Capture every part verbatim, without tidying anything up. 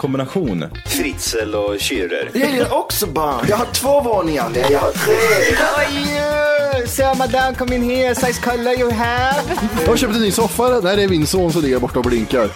kombination. Fritzl och Schürrer. Jag gillar också barn. Jag har två våningar. Nej, jag har tre. Oj, so madame, come in here. Size color you have. Jag har köpt en ny soffa. Nej, det är min son som ligger borta och blinkar.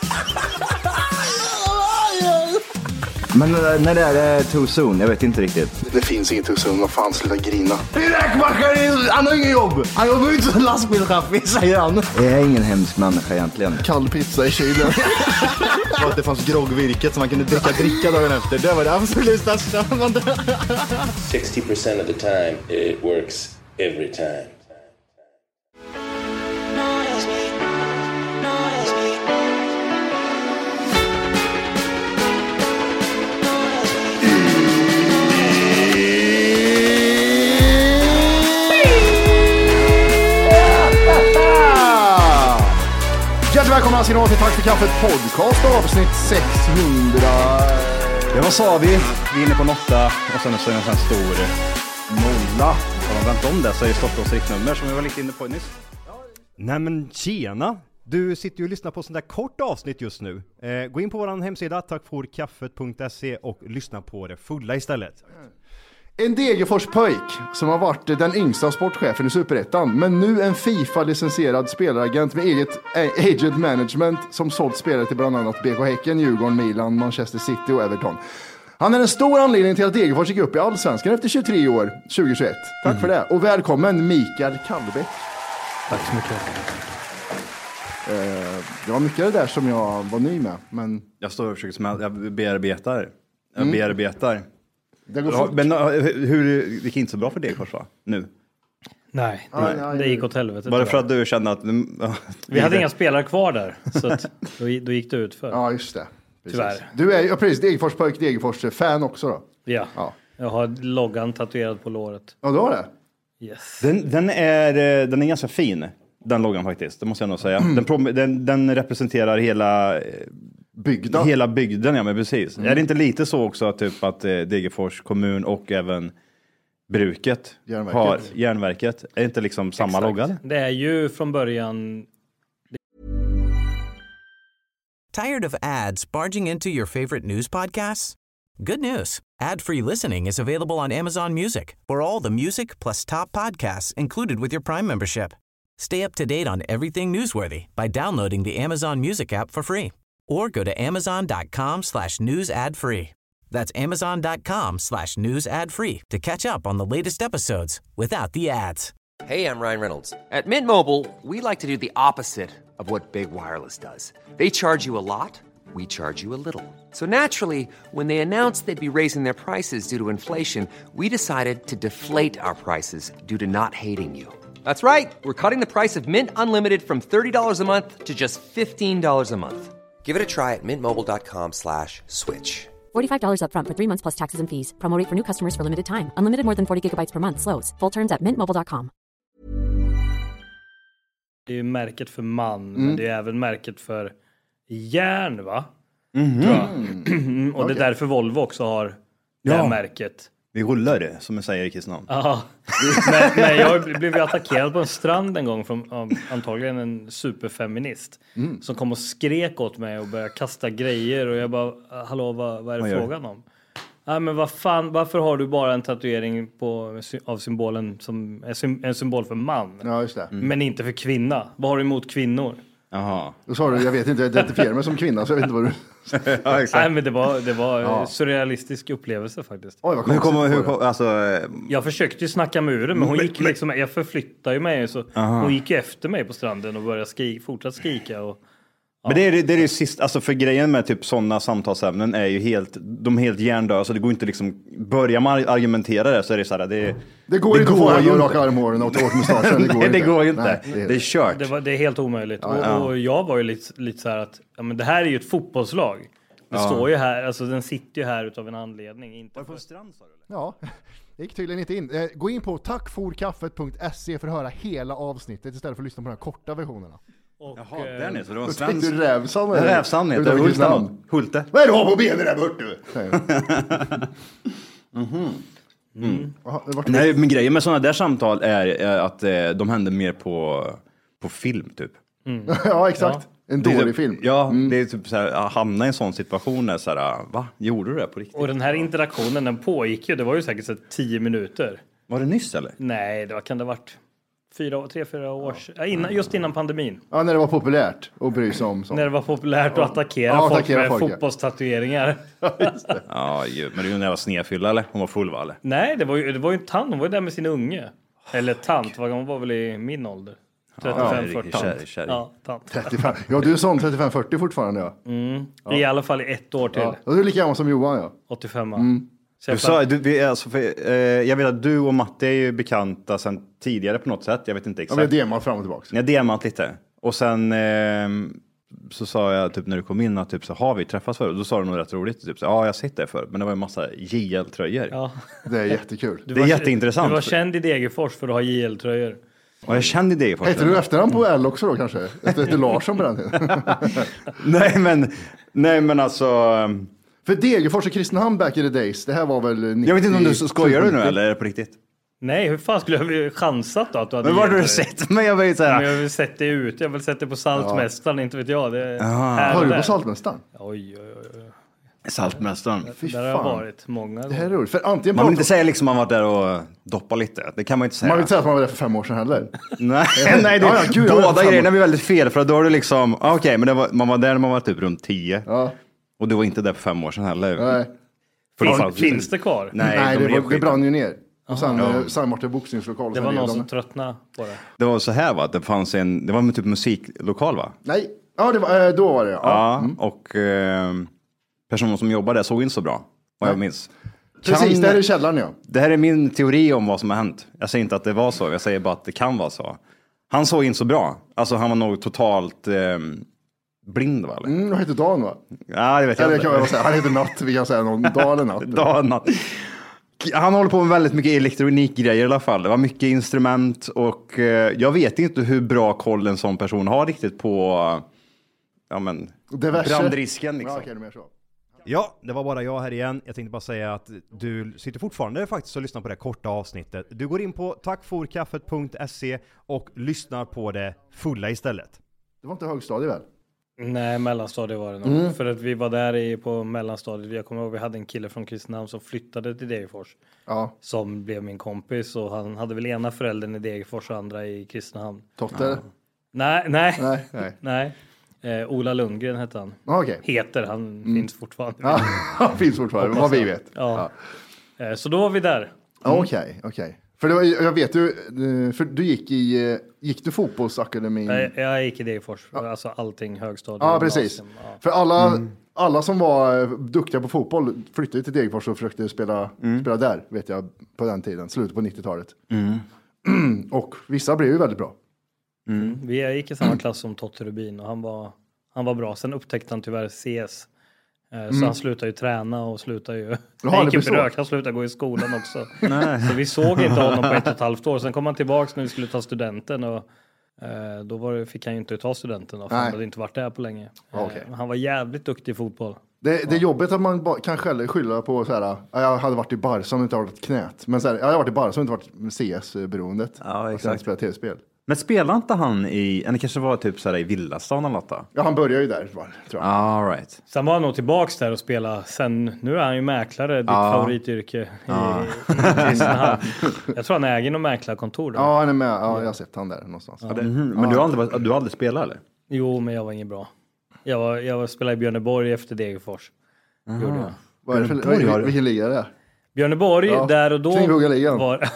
Men när det är too soon, jag vet inte riktigt. Det finns inget too soon, vad fan, sluta grina. Räkmackare, han har ingen jobb. Han jobbar inte som lastbilschaffis, säger han. Jag är ingen hemsk människa egentligen. Kall pizza i kylen. Och att det fanns groggvirket som man kunde dricka dricka dagen efter. Det var det absolut största. sixty percent of the time it works every time. Välkomna till Tack för kaffet podcast avsnitt sexhundra. Ja, vad sa vi? Vi är inne på en åtta och sen så är det en sån här stor nolla. Om man väntar om det så är det Stockholms riktnummer som vi var lite inne på nyss. Nej men tjena! Du sitter ju och lyssnar på sånt där kort avsnitt just nu. Eh, gå in på vår hemsida tack för kaffet punkt se och lyssna på det fulla istället. En Degerfors-pojk som har varit den yngsta sportchefen i Superettan, men nu en FIFA-licensierad spelaragent med eget agent management som sålt spelare till bland annat B K Häcken, Djurgården, Milan, Manchester City och Everton. Han är en stor anledning till att Degerfors gick upp i Allsvenskan efter tjugotre år, tjugohundratjugoett. Tack mm. för det. Och välkommen Mikael Kallbäck. Tack så mycket. Uh, det var mycket det där som jag var ny med, men... Jag står och försöker smälla, jag bearbetar. Jag Mm. bearbetar. Det går fort. Men hur, det gick inte så bra för Degerfors, va? Nu? Nej, det, nej, nej, det gick åt helvete. Var det för att du kände att... Vi hade inga spelare kvar där, så att då, då gick det ut för. Ja, just det. Precis. Tyvärr. Du är ju ja, precis Degerfors-pojk, Degerfors-fan också då? Ja. ja, jag har loggan tatuerad på låret. Ja, du har det? Yes. Den, den, är, den är ganska fin, den loggan faktiskt, det måste jag nog säga. Den, prom- den, den representerar hela... Bygden. Hela bygden, ja men precis. Mm. Är det inte lite så också typ att eh, Degerfors kommun och även bruket järnverket. har järnverket? Är det inte liksom samma Exakt. logga? Det är ju från början... Tired of ads barging into your favorite news podcasts? Good news. Ad-free listening is available on Amazon Music for all the music plus top podcasts included with your Prime membership. Stay up to date on everything newsworthy by downloading the Amazon Music app for free. Or go to amazon.com slash news ad free. That's amazon.com slash news ad free to catch up on the latest episodes without the ads. Hey, I'm Ryan Reynolds. At Mint Mobile, we like to do the opposite of what Big Wireless does. They charge you a lot, we charge you a little. So naturally, when they announced they'd be raising their prices due to inflation, we decided to deflate our prices due to not hating you. That's right. We're cutting the price of Mint Unlimited from thirty dollars a month to just fifteen dollars a month. Give it a try at mintmobile.com slash switch. forty-five dollars up front for three months plus taxes and fees. Promo rate for new customers for limited time. Unlimited more than forty gigabytes per month. Slows full terms at mint mobile dot com. Det är ju märket för man, mm. men det är även märket för järn, va? Mm-hmm. Tror jag. Mm. Och okay. Det är därför Volvo också har det ja. här märket. Vi rullar det, som jag säger i Kristian. Ja, men, men jag blev attackerad på en strand en gång från um, antagligen en superfeminist mm. som kom och skrek åt mig och började kasta grejer och jag bara, hallå, vad, vad är det vad frågan om? Ja, men vad fan, varför har du bara en tatuering på, av symbolen som är en symbol för man? Ja, just det. Mm. Men inte för kvinna. Vad har du emot kvinnor? Jaha. Då sa du, jag vet inte, jag identifierar mig som kvinna så jag vet inte vad du... ja, exakt. Nej, men det var, det var ja. surrealistisk upplevelse faktiskt. Oj, vad hur kommer, hur kom, alltså... Jag försökte ju snacka med ur men hon gick liksom, jag förflyttade ju mig så aha. Hon gick ju efter mig på stranden och började skika, fortsatt skrika och... Ja. Men det är det är det sist, alltså för grejen med typ sådana samtalsämnen är ju helt, de är helt hjärndöda så det går inte liksom, börjar man argumentera det så är det så här, det, det går det inte går att få raka armhåren och ta åt mustaschen, det går Nej, det inte. går inte, Nej, det, är, det är kört. Det, var, det är helt omöjligt ja, ja. Och, och jag var ju lite, lite så här att, ja men det här är ju ett fotbollslag. Det ja. står ju här, alltså den sitter ju här utav en anledning. Inte för... strand, sa du, ja, det gick tydligen inte in. Eh, gå in på tack for kaffet punkt se för att höra hela avsnittet istället för att lyssna på de här korta versionerna. Och, Jaha, där är så det var en svensk... Du Rävsan eller? Rävsan heter det. Hulte. Hulte. Vad är det du har på benen där bort du? mm-hmm. mm. Aha, nej, men grejen med sådana där samtal är, är att eh, de händer mer på, på film typ. Mm. ja, exakt. En Det är dålig typ, film. Ja, Mm. det är typ så här, att hamna i en sån situation där så här, va? Gjorde du det på riktigt? Och den här interaktionen, den pågick ju, det var ju säkert så tio minuter. Var det nyss eller? Nej, det var, kan det ha varit fyra, tre, fyra år sedan. Ja, innan, just innan pandemin. Ja, när det var populärt att bry sig om sånt. När det var populärt att attackera Ja, folk attackera med folk, ja. fotbollstatueringar. Ja, ju, men det är ju en jävla snedfylla eller? Hon var full va eller? Nej, det var ju, det var ju en tant, hon var ju där med sin unge. Eller tant, vad- hon var väl i min ålder. trettiofem fyrtio. kärring, kärring. Ja, tant. trettiofem. Ja, du är sån trettiofem fyrtio fortfarande, ja. Mm. I alla fall i ett år till. Ja. Och du är lika gammal som Johan, ja. åttiofem. Mm. Så Du jag sa, du, vi, alltså, för, eh, jag vet att du och Matte är ju bekanta sedan tidigare på något sätt. Jag vet inte Ja, exakt. vi har demat fram och tillbaka. Ni har demat lite. Och sen eh, så sa jag typ när du kom in att typ så har vi träffats förut. Då sa du nog rätt roligt. Typ så, ja, jag sitter där för. Men det var en massa J L-tröjor. Ja. Det är jättekul. Du Det är var- jätteintressant. Du var känd i Degerfors för att ha J L-tröjor. Och jag kände det först. Hette du efternamn på L också då kanske? Hette du Larsson på den tiden? nej, men, nej men alltså. För Degerfors och Kristinehamn back in the days, det här var väl nittio... Jag vet inte om du skojar du nu eller är det på riktigt? Nej, hur fan skulle jag chansat då att du hade Men var har du J L-tröjor? sett mig? Jag var ju så här. Men jag har väl sett det ut. Jag har väl sett det på Saltmästaren, inte vet jag. Det är här Har och du där. på Saltmästaren? Oj, oj, oj. oj. Saltmästaren. Fy Där har jag fan. varit många Det här är gånger. roligt. För antingen Man vill pratar- inte säga liksom man var där och doppa lite. Det kan man inte säga. man vill inte säga att man var där för fem år sedan heller. Nej, nej det, Ja, ja, gud, jag var där för båda fem grejerna år. blir väldigt fel. För då har du liksom, ah, okej, men det var, man var där när man var typ runt tio. Ja. Och du var inte där för fem år sedan heller. Nej, För då Fin, fanns- finns det kvar? Nej, Nej de det, rev var, det skiten. brann ju ner. Och sen Ja. eh, San Martin boxningslokal. Det sen var rev någon de som det. tröttnade på det. Det var så här va, det fanns en, det var en typ musiklokal va? Nej, ja, det var, eh, då var det ja. Ja, och eh, personen som jobbade där såg inte så bra. Vad jag minns. Precis, Kan- där är källaren ja. Det här är min teori om vad som har hänt. Jag säger inte att det var så, jag säger bara att det kan vara så. Han såg inte så bra. Alltså han var nog totalt eh, blind va? Eller? Mm, vad heter Dan va? Ja, det vet jag Eller inte. kan jag säga, han heter Natt, vi kan säga någon dag eller natt. Dag och natt. Han håller på med väldigt mycket elektronikgrejer i alla fall. Det var mycket instrument och eh, jag vet inte hur bra koll en sån person har riktigt på eh, ja, men, Diverse. brandrisken. Liksom. Ja, okej, det är mer så. Ja, det var bara jag här igen. Jag tänkte bara säga att du sitter fortfarande faktiskt och lyssnar på det korta avsnittet. Du går in på tackforkaffet punkt se och lyssnar på det fulla istället. Det var inte högstadiet väl? Nej, mellanstadiet var det nog. Mm. För att vi var där i, på mellanstadiet. Jag kommer ihåg vi hade en kille från Kristinehamn som flyttade till Degerfors. Ja. Som blev min kompis. Och han hade väl ena föräldern i Degerfors och andra i Kristinehamn. Totte? Nej, nej. Nej, nej. nej. Eh, Ola Lundgren hette han. Ah, okej. Heter, han finns fortfarande. Ja, han finns fortfarande, vad vi vet. Ja. Eh, så då var vi där. Ja, Okej, okej. För det var, jag vet ju, eh, för du gick i, eh, gick du fotbollsakademin? Jag, jag gick i Degerfors. Alltså allting högstadiet. Ja, precis. gymnasium, ja. För alla, alla som var eh, duktiga på fotboll flyttade till Degerfors och försökte spela, spela där, vet jag, på den tiden, slutet på nittiotalet. Och vissa blev ju väldigt bra. Mm. Vi jag gick i samma klass som Totte Rubin och han var, han var bra. Sen upptäckte han tyvärr C S. Eh, Så han slutade ju träna och slutade ju... det han gick blir i så. brök, han slutade gå i skolan också. Så vi såg inte honom på ett och ett halvt år. Sen kom han tillbaks när vi skulle ta studenten och eh, då var det, fick han ju inte ta studenten. Då, för Nej. han hade inte varit där på länge. Eh, Okej. Han var jävligt duktig i fotboll. Det, det är jobbigt att man ba, kan skälla, skylla på så här, ja, jag hade varit i Barca om det inte hade varit knät. Men så här, jag hade varit i Barca om det inte varit med C S-beroendet. Ja, Att jag spelar tv-spel. Men spelade inte han i, eller kanske var typ så här i Villastan eller något då? Ja, han började ju där, tror jag. All right. Sen var han nog tillbaks där och spela. Sen, nu är han ju mäklare, ditt Ja. favorityrke i, i Kristinehamn. Jag tror han äger något mäklarkontor där. Ja, han är med. Ja, jag har sett han där någonstans. Ja, det, men du har aldrig, varit- du har aldrig spelat eller? Jo, men jag var ingen bra. Jag, var, jag var, spelade i Björneborg efter Degerfors. Gjorde jag. Vad är det för, Björneborg har vil- du. vilken liga är det? Björneborg, Ja, där och då Kringhuggarligan. var,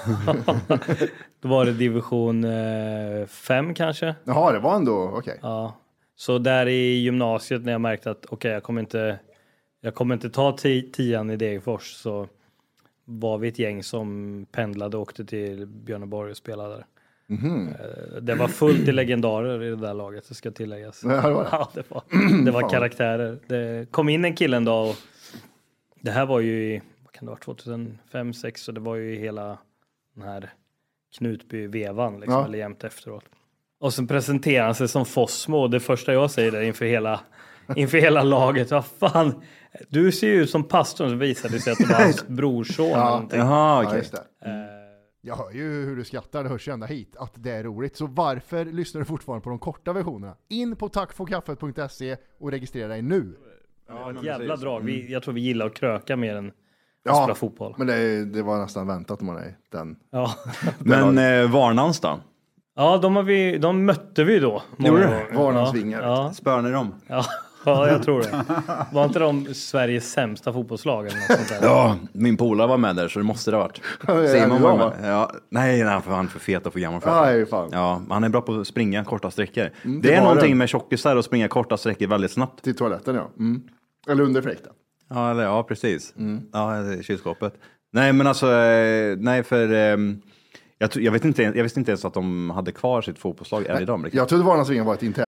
då var det division eh, fem kanske. Jaha, det var ändå, okej. Ja. Så där i gymnasiet när jag märkte att okej, jag kommer inte jag kommer inte ta ti- tian i Degerfors, så var vi ett gäng som pendlade och åkte till Björneborg och spelade där. Mhm. Eh, Det var fullt i legendarer i det där laget, det ska tilläggas. Ja, det var det. Ja, det var, det var karaktärer. Det kom in en kille en dag och det här var ju i, vad kan det vara, tjugohundrafem sex, så det var ju hela den här Knutby-vevan liksom, Ja. eller jämt efteråt. Och sen presenterar han sig som Fossmo och det första jag säger där inför hela, inför hela laget, vad fan, du ser ju ut som pastorn, så visade det sig att det var hans brorson. eller Ja, någonting. Jaha, Ja, okej. just det. Jag hör ju hur du skrattar, det hörs ju ända hit att det är roligt. Så varför lyssnar du fortfarande på de korta versionerna? In på tackforkaffet punkt se och registrera dig nu. Ja, ett jävla drag. Vi, jag tror vi gillar att kröka mer än att ja, spela fotboll. Men det, det var nästan väntat om man är den. Ja. Men eh, Varnans då? Ja, de, har vi, de mötte vi då. Varnans vingar. Ja. Spör ni dem? Ja. Ja, jag tror det. Var inte de Sveriges sämsta fotbollslag eller något sånt där? Ja, min polare var med där så det måste det ha varit. Simon var med. Ja, nej, nej, för han är för fet och för gammal för nej, fan. Ja, han är bra på att springa korta sträckor. Mm, det, det är någonting det. med tjockisar och springa korta sträckor väldigt snabbt. Till toaletten, ja. Mm. Eller under fläkten. Ja, eller, ja, precis. Mm. Ja, kylskåpet. Nej, men alltså, nej, för eh, jag, jag, vet inte, jag visste inte ens att de hade kvar sitt fotbollslag än idag. Jag trodde Varnans vingar var ett internt.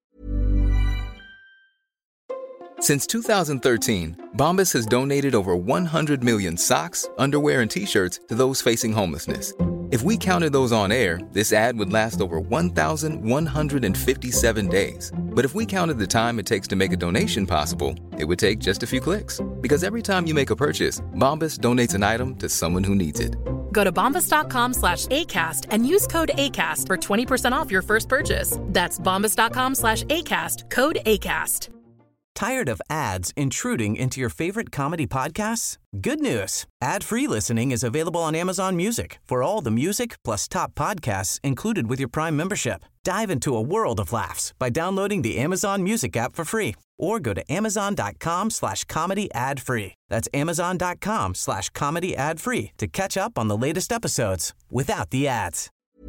Since two thousand thirteen, Bombas has donated over one hundred million socks, underwear, and T-shirts to those facing homelessness. If we counted those on air, this ad would last over one thousand one hundred fifty-seven days. But if we counted the time it takes to make a donation possible, it would take just a few clicks. Because every time you make a purchase, Bombas donates an item to someone who needs it. Go to bombas.com slash ACAST and use code ACAST for twenty percent off your first purchase. That's bombas.com slash ACAST, code ACAST. Tired of ads intruding into your favorite comedy podcasts? Good news. Ad-free listening is available on Amazon Music for all the music plus top podcasts included with your Prime membership. Dive into a world of laughs by downloading the Amazon Music app for free or go to amazon.com slash comedy ad free. That's amazon.com slash comedy ad free to catch up on the latest episodes without the ads.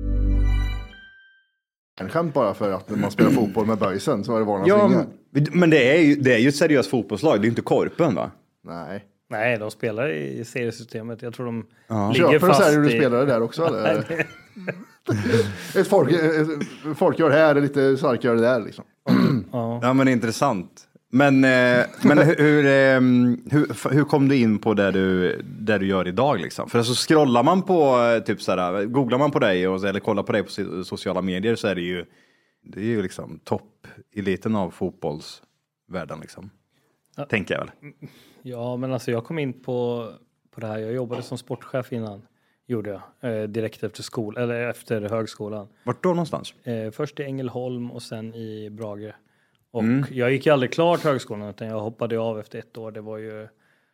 En skämt bara för att när man spelar fotboll med böjsen så var det Varnans ja, vingar. Men det är, ju, det är ju ett seriöst fotbollslag, det är ju inte Korpen va? Nej. Nej, de spelar i seriesystemet. Jag tror de ja. ligger Köper fast i... du i... spelare där också eller? ett folk, ett folk gör här, lite starkare gör det där liksom. ja. ja, men intressant. Men, eh, men hur, hur, eh, hur, hur kom du in på det du, det du gör idag liksom? För alltså scrollar man på, typ såhär, googlar man på dig och, eller kollar på dig på sociala medier så är det ju, det är ju liksom topp-eliten av fotbollsvärlden liksom. Ja. Tänker jag väl. Ja, men alltså jag kom in på, på det här, jag jobbade som sportchef innan. Gjorde jag, eh, direkt efter skol eller efter högskolan. Vart då någonstans? Eh, först i Ängelholm och sen i Brage. Och mm. jag gick ju aldrig klart högskolan utan jag hoppade av efter ett år. Det var ju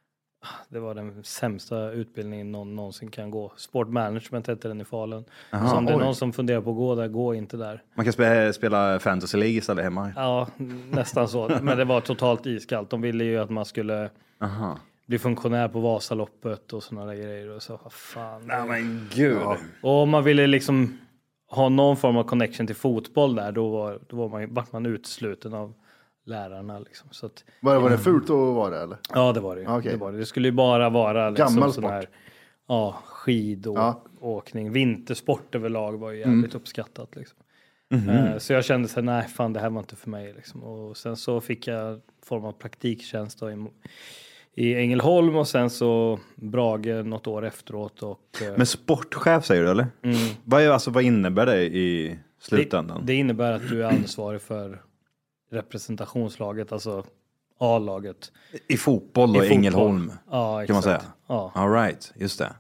det var den sämsta utbildningen någon någonsin kan gå. Sportmanagement heter den i Falun. Aha, så om det är någon som funderar på att gå där, gå inte där. Man kan spela, spela Fantasy League istället hemma. Ja, nästan så. Men det var totalt iskallt. De ville ju att man skulle Aha. bli funktionär på Vasaloppet och sådana där grejer. Och så, vad fan. Nej men gud. Ja. Och om man ville liksom ha någon form av connection till fotboll där, då var, då var man, vart man utsluten av lärarna. Liksom. Så att, var, det, var det fult att vara det eller? Ja, det var det. Okay. Det, var det. Det skulle ju bara vara liksom, gammal sån sport. Här, ja, skidåkning. Ja. Vintersport överlag var ju jävligt mm. uppskattat. Liksom. Mm-hmm. Uh, så jag kände så nej fan det här var inte för mig. Liksom. Och sen så fick jag form av praktiktjänst då, i, i Ängelholm och sen så Brage något år efteråt. Och, uh, Men sportchef säger du eller? Mm. Vad, är, alltså, vad innebär det i slutändan? Det, det innebär att du är ansvarig för representationslaget, alltså A-laget. I fotboll och I Ängelholm fotboll. Ja, kan man säga. Ja. All right, just det.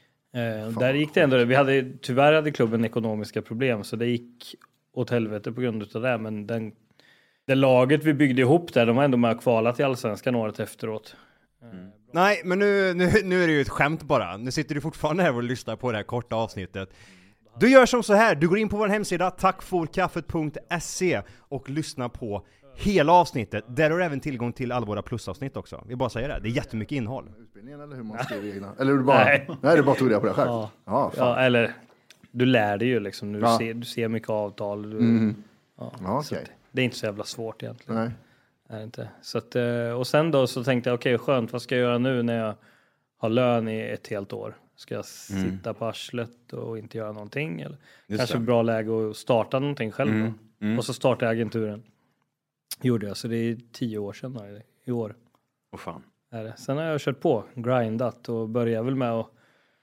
Eh, där gick det ändå, vi hade, tyvärr hade klubben ekonomiska problem så det gick åt helvete på grund av det, men den, det laget vi byggde ihop där, de var ändå med och kvalat till Allsvenskan året efteråt. Mm. Nej, men nu, nu, nu är det ju ett skämt bara. Nu sitter du fortfarande här och lyssnar på det här korta avsnittet. Du gör som så här, du går in på vår hemsida tackforkaffet punkt se och lyssnar på hela avsnittet. Där har du även tillgång till alla våra plusavsnitt också. Vi bara säger det, det är jättemycket innehåll. Utbildningen eller hur man skriver egna? Eller du bara, nej. nej, du bara tog det på det själv. Ja, ja, ja eller du lär dig ju liksom. Du, ja. ser, du ser mycket avtal. Du, mm. ja, ja, okay. Det är inte så jävla svårt egentligen. Nej. Är det inte. Så att, och sen då så tänkte jag, okej okay, skönt, vad ska jag göra nu när jag har lön i ett helt år? Ska jag mm. sitta på arslet och inte göra någonting? Eller? Kanske det. Bra läge att starta någonting själv mm. då. Mm. Och så startade jag agenturen. Gjorde jag, så det är tio år sedan då, i år. Åh fan. Är det. Sen har jag kört på, grindat och började väl med att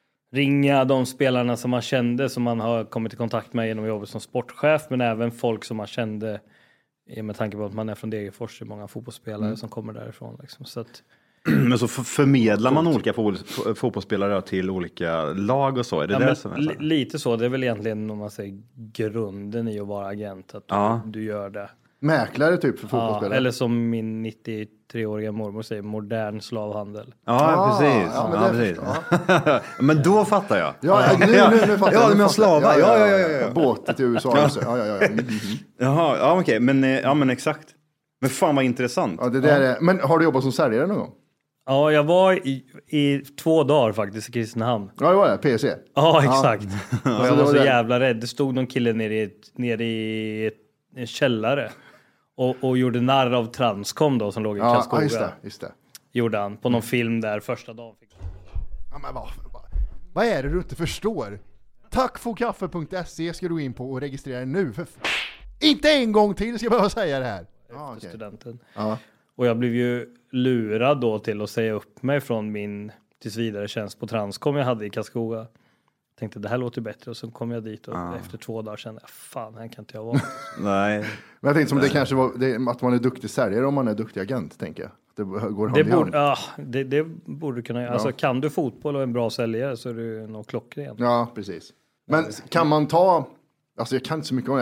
ringa de spelarna som man kände, som man har kommit i kontakt med genom jobbet som sportchef, men även folk som man kände med tanke på att man är från Degerfors, det är många fotbollsspelare mm. som kommer därifrån. Liksom. Så att Men så f- förmedlar man olika fo- fotbollsspelare till olika lag och så? Är det ja, det men som är li- lite så, det är väl egentligen om man säger grunden i att vara agent, att du, ja. du gör det. Mäklare typ för fotbollsspelare? Ja, eller som min nittiotre-åriga mormor säger, modern slavhandel. Ja, Ah, precis. ja, men Ja, det precis. förstår men då fattar jag. Ja, nu, nu, nu fattar ja, jag. de har slavar. Ja, ja, ja, ja. Båt till U S A. Ja, ja, ja. ja. Mm. Jaha, ja okej. Men, eh, ja, men exakt. Men fan vad intressant. Ja, det där är... Men har du jobbat som säljare någon gång? Ja, jag var i, i två dagar faktiskt i Kristinehamn. Ja, det var det. P C. Ja, exakt. Ja. Och jag var så det. jävla rädd. Det stod någon kille nere i, ett, nere i ett, en källare och, och gjorde narr av Transcom då som låg i Ja, Karlskoga. just det, just det. Gjorde han på någon film där första dagen. Ja, men vad, vad, vad är det du inte förstår? Tackfokaffe punkt se ska du in på och registrera dig nu. För f- inte en gång till ska jag behöva säga det här. Efter Ah, okay. studenten. Ja. Och jag blev ju lurad då till att säga upp mig från min tills vidare tjänst på Transcom jag hade i Karlskoga. Tänkte det här låter bättre och så kom jag dit och Ah. efter två dagar kände jag fan, här kan inte jag vara. Nej. Men jag tänkte som det kanske var det, att man är duktig säljare om man är duktig agent, tänker jag. Det går hand Det i hand. borde, ja, det, det borde kunna göra. Ja. Alltså kan du fotboll och en bra säljare så är du nog klockren. Ja, precis. Men kan man ta, alltså jag kan inte så mycket om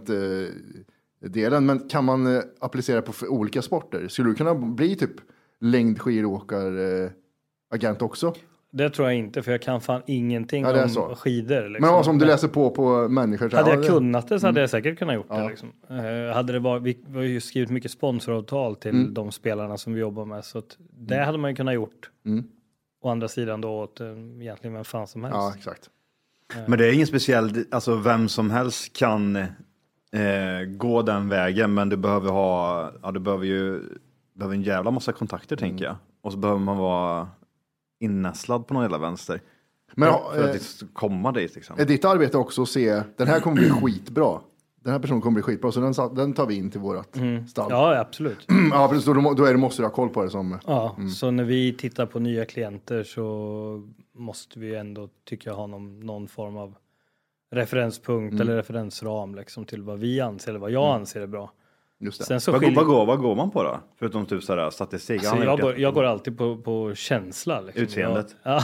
agentdelen, men kan man eh, applicera på för olika sporter? Skulle du kunna bli typ längdskidåkare eh, agent också? Det tror jag inte, för jag kan fan ingenting Ja, det är om så. skidor. Liksom. Men alltså, om du läser på på människor så Hade ja, jag det- kunnat det så hade Mm. jag säkert kunnat gjort Ja. det. Liksom. Uh, hade det varit, vi, vi har ju skrivit mycket sponsoravtal till Mm. de spelarna som vi jobbar med. Så att det Mm. hade man ju kunnat gjort. Mm. Å andra sidan då åt uh, egentligen vem fan som helst. Ja, exakt. Men det är ingen speciell, alltså vem som helst kan eh, gå den vägen, men du behöver ha, ja du behöver ju, behöver en jävla massa kontakter tänker jag. Och så behöver man vara innästlad på någon jävla vänster. Men, för, för eh, att det komma dit liksom. Är ditt arbete också att se, den här kommer bli skitbra. Den här personen kommer bli skitbra, så den, sa- den tar vi in till vårat Mm. stall. Ja, absolut. Ja, precis. Då, då är det, måste du ha koll på det som... Ja, Mm. så när vi tittar på nya klienter så måste vi ändå, tycker jag, ha någon, någon form av referenspunkt Mm. eller referensram liksom, till vad vi anser eller vad jag Mm. anser är bra. Just det. Sen så vad, skiljer- vad, går, vad går man på då? Förutom typ sådär statistik. Alltså, Han har jag, gjort går, det. jag går alltid på, på känsla. Liksom. Utseendet. Ja.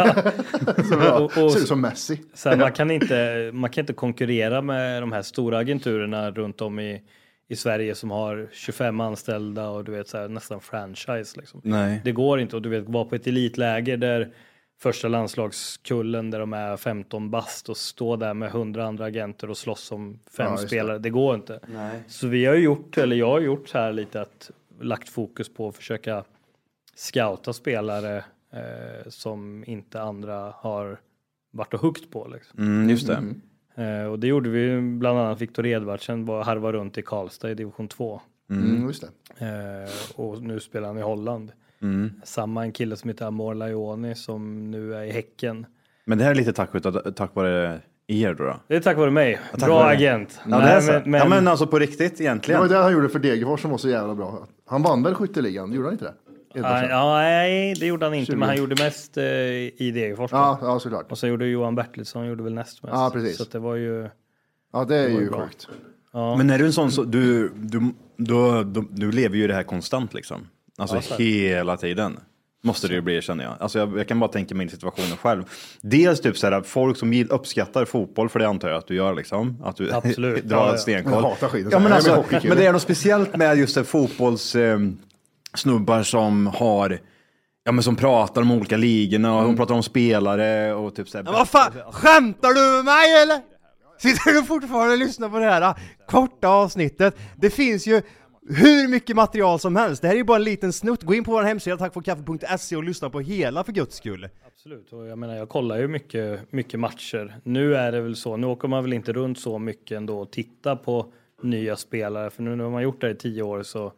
Så bra. Och- och- Ser ut som Messi. Så här, man, kan inte, man kan inte konkurrera med de här stora agenturerna runt om i, i Sverige som har tjugofem anställda och du vet så här, nästan franchise. Liksom. Nej. Det går inte, och du vet vara på ett elitläger där första landslagskullen där de är femton bast och stå där med hundra andra agenter och slåss om fem Ja, just det. spelare. Det går inte. Nej. Så vi har ju gjort, eller jag har gjort så här lite att lagt fokus på att försöka scouta spelare eh, som inte andra har varit och huggt på. Liksom. Mm, just det. Eh, och det gjorde vi bland annat. Viktor Edvardsen var harva runt i Karlstad i division två. Mm, just det. Eh, och nu spelar han i Holland. Mm. Samma en kille som heter Amor Laioni som nu är i Häcken. Men det här är lite tack, utav- tack vare er då? då? Det är tack vare mig. Ja, tack Bra vare- agent. Ja, det Nej, är så. men- men- ja, men alltså på riktigt Det egentligen. var det han gjorde för Degerfors som var så jävla bra. Han vann väl skytteligan, gjorde han inte det? Ja, ja, nej, det gjorde han inte. tjugo. Men han gjorde mest eh, i Degerfors. då. Ja, ja, såklart. Och så gjorde Johan Bertilsson gjorde väl näst mest. Ja, precis. Så att det var ju... Ja, det är Det var ju bra. sjukt. Ja. Men är du en sån så du, du, du, du, du lever ju det här konstant liksom. Alltså Ja, så är det. hela tiden. Måste det ju bli, känner jag. Alltså jag, jag kan bara tänka mig in i situationen själv. Dels typ såhär, folk som gill- uppskattar fotboll, för det antar jag att du gör liksom. Att du Absolut. drar Ja, ja. ett stenkoll. Jag hatar skiten. Ja, men, Jag är alltså, med hockeykille. men det är något speciellt med just det, fotbolls eh, snubbar som har, ja men som pratar om olika ligorna och de pratar om spelare och typ såhär. Men vad fan, skämtar du med mig eller? Sitter du fortfarande och lyssnar på det här ah, korta avsnittet? Det finns ju hur mycket material som helst. Det här är ju bara en liten snutt. Gå in på vår hemsida tack för kaffe punkt se och lyssna på hela för guds skull. Absolut, och jag menar jag kollar ju mycket, mycket matcher. Nu är det väl så, nu åker man väl inte runt så mycket ändå och tittar på nya spelare. För nu när man gjort det i tio år så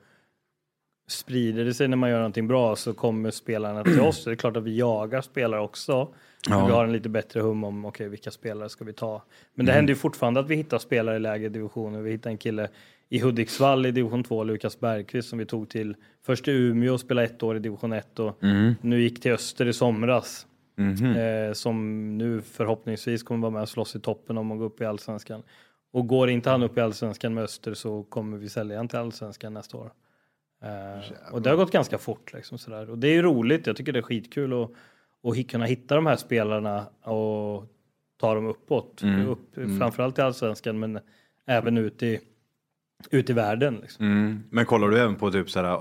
sprider det sig när man gör någonting bra, så kommer spelarna till oss. Det är klart att vi jagar spelare också. Ja. Vi har en lite bättre hum om okej, vilka spelare ska vi ta. Men det Mm. händer ju fortfarande att vi hittar spelare i lägre divisioner. Vi hittar en kille i Hudiksvall i division två, Lukas Bergqvist, som vi tog till först i Umeå och spelade ett år i division ett och Mm. nu gick till Öster i somras. Mhm. Eh, som nu förhoppningsvis kommer vara med och slåss i toppen om att gå upp i Allsvenskan. Och går inte han upp i Allsvenskan med Öster så kommer vi sälja han till Allsvenskan nästa år. Uh, och det har gått ganska fort liksom, sådär. Och det är ju roligt, jag tycker det är skitkul att, att kunna hitta de här spelarna och ta dem uppåt. Mm. Upp, Mm. framförallt i Allsvenskan, men även ut i, ut i världen. Liksom. Mm. Men kollar du även på typ såhär,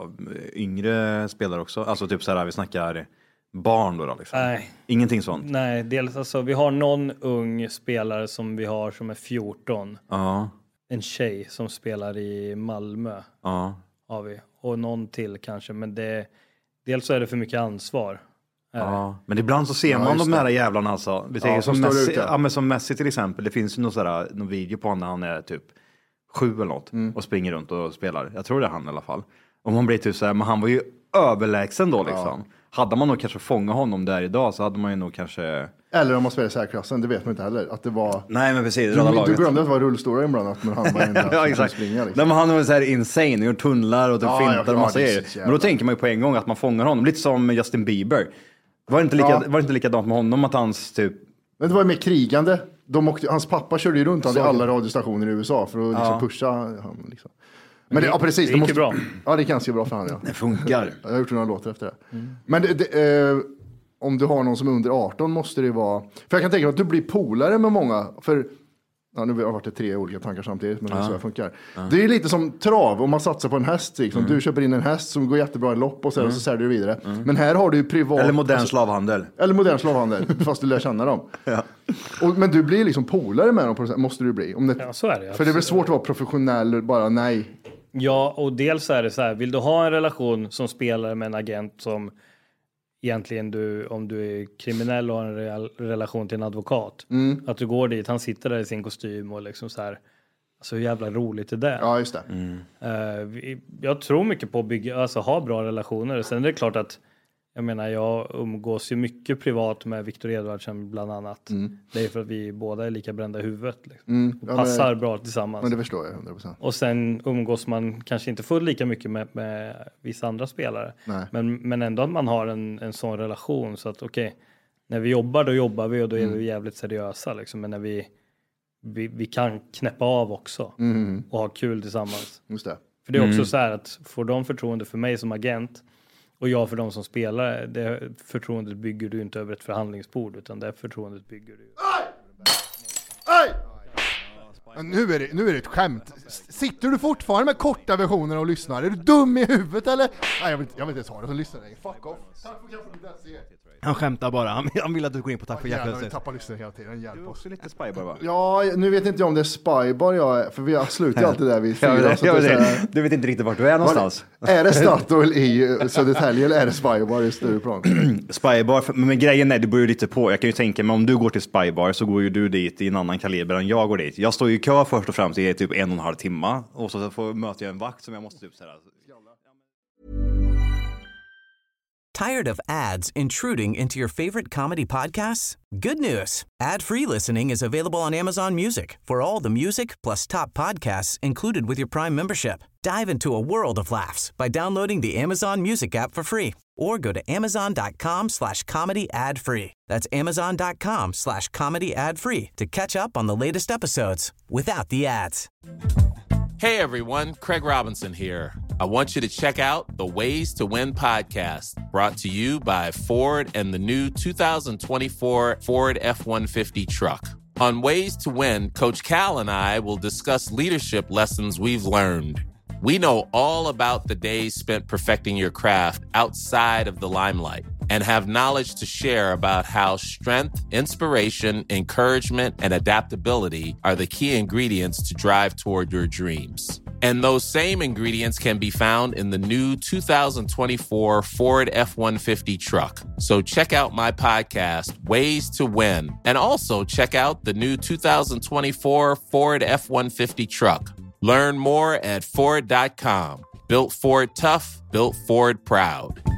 yngre spelare också? Alltså typ såhär, vi snackar barn då, då liksom. Nej. Ingenting sånt? Nej, dels alltså, vi har någon ung spelare som vi har som är fjorton. Ja. En tjej som spelar i Malmö. Ja. Har vi. Och någon till kanske, men det, dels så är det för mycket ansvar. Ja, men ibland så ser Ja, man just de här det. jävlarna alltså. Vi Ja, tänker som som, står Messi, ute. ja, men som Messi till exempel. Det finns ju någon, sådär, någon video på honom när han är typ sju eller något. Mm. Och springer runt och spelar. Jag tror det är han i alla fall. Och man blir typ såhär, men han var ju överlägsen då liksom. Hade man nog kanske fångat honom där idag så hade man ju nog kanske... Eller om man spelar i särklassen, det vet man inte heller. Att det var... Nej men precis, Du, röda du laget. glömde att det var rullstolar inblandat, men han var en Ja exakt. springa, liksom. Nej, men han var så här insane, och gjort tunnlar och typ Ja, fintar ja, och massa det är grejer. så Men då jävla- tänker man ju på en gång att man fångar honom. Lite som Justin Bieber. Var det inte, lika, Ja. var det inte likadant med honom att hans typ... Men det var ju mer krigande. De åkte, hans pappa körde ju runt han i Så- alla radiostationer i U S A för att liksom Ja. pusha han. Liksom. Men det, det- ja, precis, det gick måste, ju bra. Ja, det är ganska bra för han. Ja. Det funkar. Jag har gjort några låtar efter det. Men det, det, eh, om du har någon som är under arton måste det vara... För jag kan tänka mig att du blir polare med många. För ja, nu har det varit tre olika tankar samtidigt, men det är Ja. så det funkar. Ja. Det är lite som trav, om man satsar på en häst. Liksom. Mm. Du köper in en häst som går jättebra i lopp och så, Mm. och så säljer du vidare. Mm. Men här har du ju privat... Eller modern alltså- slavhandel. Eller modern slavhandel, fast du lär känna dem. Ja. Och, men du blir liksom polare med dem, på det sättet, måste du bli. Om det, Ja, så är det. för det är väl svårt att vara professionell, bara nej. Ja, och dels är det så här, vill du ha en relation som spelare med en agent som egentligen du, om du är kriminell och har en real, relation till en advokat, Mm. att du går dit, han sitter där i sin kostym och liksom så här, alltså hur jävla roligt är det? Ja, just det. Mm. Eh, vi, jag tror mycket på att bygga, alltså ha bra relationer. Sen är det klart att jag menar, jag umgås ju mycket privat med Victor Edvardsen bland annat. Mm. Det är för att vi båda är lika brända i huvudet. Liksom. Mm. Och Ja, passar men- bra tillsammans. Men det förstår jag, hundra procent. Och sen umgås man kanske inte fullt lika mycket med, med vissa andra spelare. Nej. Men, men ändå att man har en, en sån relation. Så att okej, när vi jobbar då jobbar vi och då är Mm. vi jävligt seriösa. Liksom. Men när vi, vi, vi kan knäppa av också. Mm. Och ha kul tillsammans. Just det. För det är också Mm. så här att får de förtroende för mig som agent och jag för dem som spelare, det förtroendet bygger du inte över ett förhandlingsbord, utan det förtroendet bygger du. Aj! Men nu är, det, nu är det ett skämt. S- Sitter du fortfarande med korta versioner och lyssnar? Är du dum i huvudet eller? Nej, jag vill, inte- jag vill inte ta det som lyssnar längre. Fuck off. Tack för kaffet. Han skämtar bara, han, han vill att du går in på tack för Jävlar, vi hjärtat. tappar lyssnare hela tiden. Hjälp Du är oss. också lite spybar va? Ja, nu vet inte jag om det är Spybar jag är, för vi har slutat alltid där vid Jag fyra. vet, så jag att det är vet, så här- du vet inte riktigt vart du är någonstans. Är det Statoil i eh, Södertälje eller är det Spybar i Stureplan? Spybar, för- men grejen är, det beror ju lite på. Jag kan ju tänka mig om du går till Spybar så går ju du dit i en annan kaliber än jag går dit. Jag står ju i kö först och främst i typ en och en halv timme och så får möter jag en vakt som jag måste typ såhär. Tired of ads intruding into your favorite comedy podcasts? Good news. Ad-free listening is available on Amazon Music for all the music plus top podcasts included with your Prime membership. Dive into a world of laughs by downloading the Amazon Music app for free or go to amazon.com slash comedy ad free. That's amazon.com slash comedy ad free to catch up on the latest episodes without the ads. Hey everyone, Craig Robinson here. I want you to check out the Ways to Win podcast, brought to you by Ford and the new two thousand twenty-four Ford F one fifty truck. On Ways to Win, Coach Cal and I will discuss leadership lessons we've learned. We know all about the days spent perfecting your craft outside of the limelight and have knowledge to share about how strength, inspiration, encouragement, and adaptability are the key ingredients to drive toward your dreams. And those same ingredients can be found in the new two thousand twenty-four Ford F one fifty truck. So check out my podcast, Ways to Win, and also check out the new two thousand twenty-four Ford F one fifty truck. Learn more at Ford dot com. Built Ford tough, built Ford proud.